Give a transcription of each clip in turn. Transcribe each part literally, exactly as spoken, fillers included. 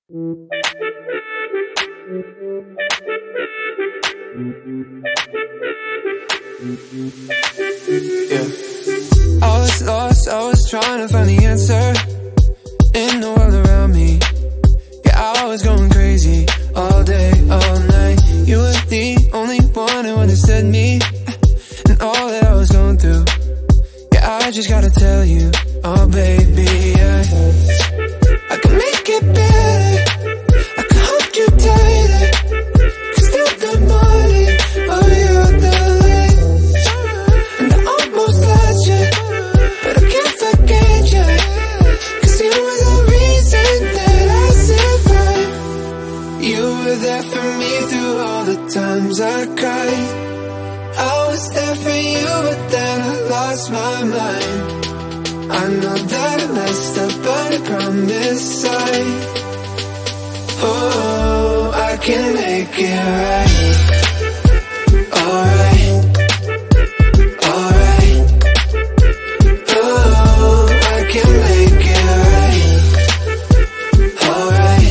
Yeah. I was lost, I was trying to find the answer in the world around me. Yeah, I was going crazy all day, all night. You were the only one who understood me and all that I was going through. Yeah, I just gotta tell you, oh baby, yeah. I can make it better, I can hold you tighter, cause still the morning, oh you're the light. And I almost lost you, but I can't forget you, cause you were the reason that I survived. You were there for me through all the times I cried. I was there for you, but then I lost my mind. I know that I messed up, but I promise I Oh, I can make it right. Alright, alright. Oh, I can make it right. Alright,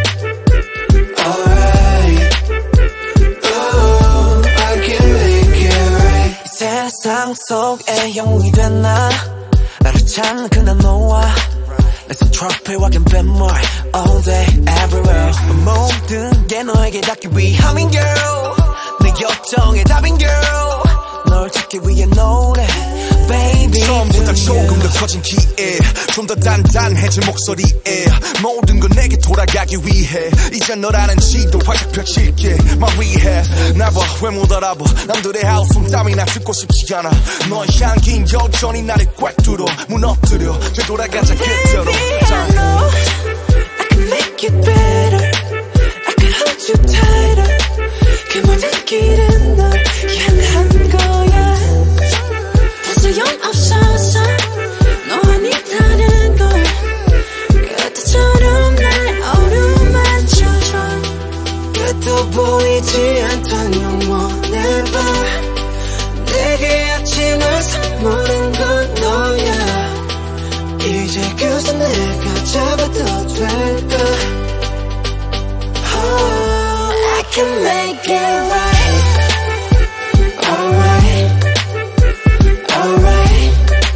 alright. Oh, I can make it right. 이 세상 속에 영웅이 된 나 나를 찾는 그날 너와 내 손트로피 walking been more all day everywhere 모든 게 너에게 닿기 위함인 girl 내 요청의 답인 girl 널 찾기 위해 노래 baby 처음보다 조금 더 커진 기에 좀 더 단단해진 목소리에 모든 건 내게 돌아가기 위해 이제 너라는 지도 활짝 펼칠게 말 위해 나봐 왜 못 알아봐 남들의 하우스 땀이나 듣고 싶지 않아 너의 향긴 여전히 나를 꽉 뚫어 무너뜨려 되돌아가자 그대로 Baby I know I can make it better I can hold you tighter 그 모든 길은 널 향한 거야 소용없어서 너 아니다는 걸 그때처럼 날 어루만져줘 끝도 보이지 않던 영원의 밤 내게 아침을 선물한 건 너야 이제 그새 내가 잡아도 될까 Oh, I can make it right Alright Alright,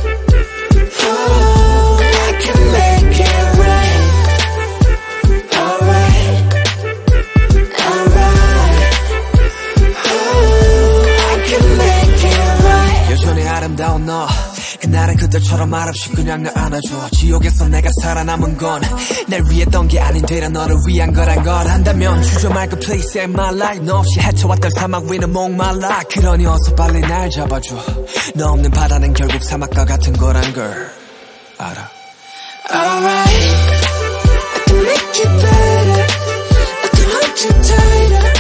oh, I can make it right. Alright, alright, oh, I can make it right. 여전히 아름다운 너, 그날은 그들처럼 말없이 그냥 날 안아줘. 지옥에서 내가 살아남은 건 날 위했던 게 아닌 되려 너를 위한 거란 걸 안다면 주저 말고 please save my life. 너 없이 헤쳐왔던 사막 위는 목말라. 그러니 어서 빨리 날 잡아줘. 너 없는 바다는 결국 사막과 같은 거란 걸 알아. Alright, I can make it better. I can hold you tighter.